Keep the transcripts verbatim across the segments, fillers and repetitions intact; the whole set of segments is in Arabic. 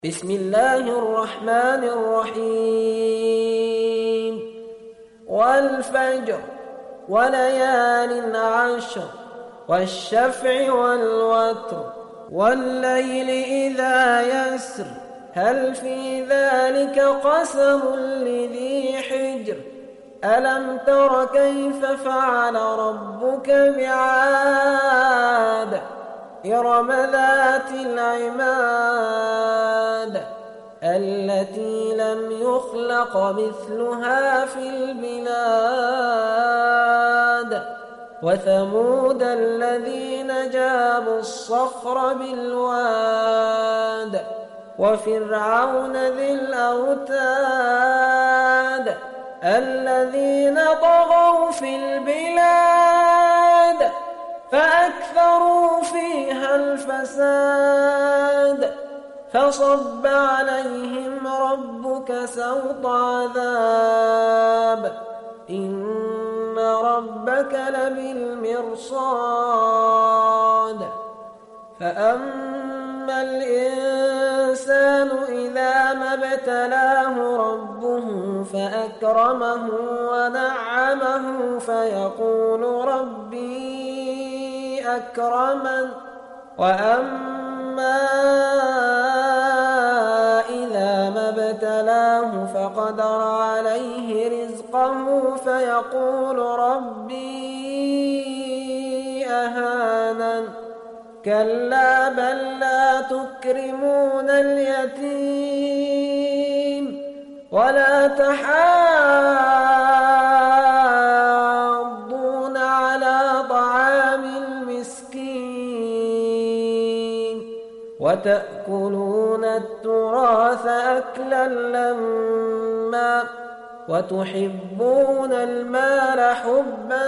بسم الله الرحمن الرحيم والفجر وليال عشر والشفع والوتر والليل إذا يسر هل في ذلك قسم لذي حجر ألم تر كيف فعل ربك بعاد إرم ذات العماد التي لم يخلق مثلها في البلاد وثمود الذين جابوا الصخر بالواد وفرعون ذي الأوتاد الذين طغوا في البلاد فأكثروا فيها الفساد فصب عليهم ربك سوط عذاب إن ربك لبالمرصاد فأما الإنسان إذا ما ابتلاه ربه فأكرمه ونعمه فيقول ربي أكرمن وأما إذا ما ابتلاه فقدر عليه رزقه فيقول ربي أهانن كلا بل لا تكرمون اليتيم ولا تحاضون على طعام المسكين وتأكلون التراث أكلا لما وتحبون المال حبا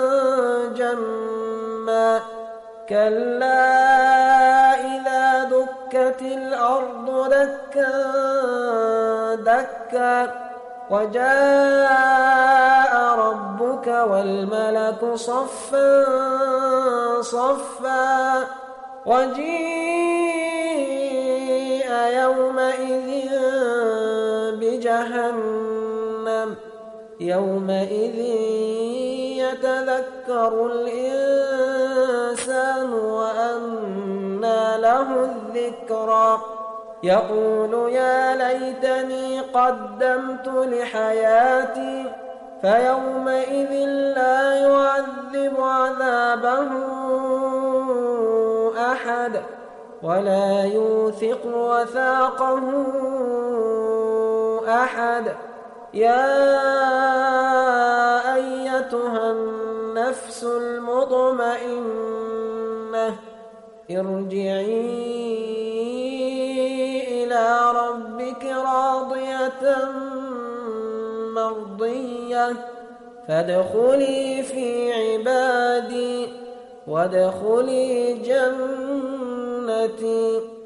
جما كلا إذا دكت الأرض دكا دكا وجاء ربك والملك صفا صفا وجيء يومئذ بجهنم يومئذ يتذكر الإنسان وأنى له الذكرى يقول يا ليتني قدمت لحياتي فيومئذ لا يعذب عذابه أحد ولا يوثق وثاقه أحد يا أيتها النفس المطمئنة ارجعي إلى ربك راضية مرضية فادخلي في عبادي وادخلي جنتي.